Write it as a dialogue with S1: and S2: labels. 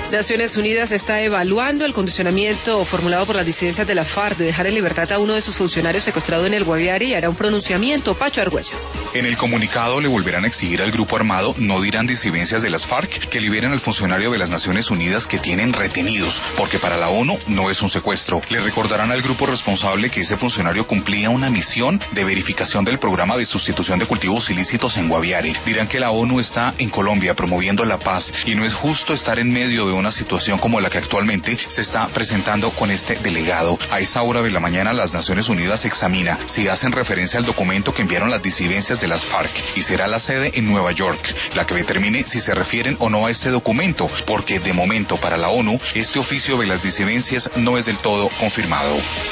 S1: Naciones Unidas está evaluando el condicionamiento formulado por las disidencias de la FARC de dejar en libertad a uno de sus funcionarios secuestrado en el Guaviare y hará un pronunciamiento. Pacho Argüello.
S2: En el comunicado le volverán a exigir al grupo armado, no dirán disidencias de las FARC, que liberen al funcionario de las Naciones Unidas que tienen retenidos, porque para la ONU no es un secuestro. Le recordarán al grupo responsable que ese funcionario cumplía una misión de verificación del programa de sustitución de cultivos ilícitos en Guaviare. Dirán que la ONU está en Colombia promoviendo la paz y no es justo estar en medio de una situación como la que actualmente se está presentando con este delegado. A esa hora de la mañana las Naciones Unidas examina si hacen referencia al documento que enviaron las disidencias de las FARC y será la sede en Nueva York la que determine si se refieren o no a este documento, porque de momento para la ONU este oficio de las disidencias no es del todo confirmado.